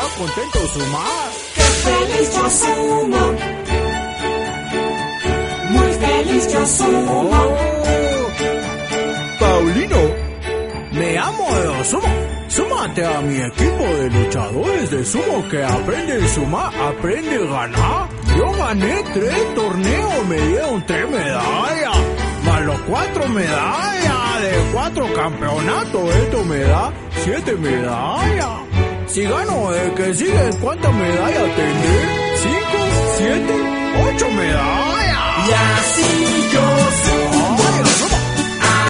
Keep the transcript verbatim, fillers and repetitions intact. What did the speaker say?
contento sumar. ¡Qué feliz yo sumo! Muy feliz yo sumo. Oh, Paulino, me amo de sumo. Súmate a mi equipo de luchadores de sumo que aprende a sumar, aprende a ganar. Yo gané tres torneos, me dieron tres medallas, más los cuatro medallas de cuatro campeonatos. Esto me da siete medallas. Si gano el que sigue, ¿cuántas medallas tendré? ¿Cinco? ¿Siete? ¿Ocho medallas? Y así yo sumo.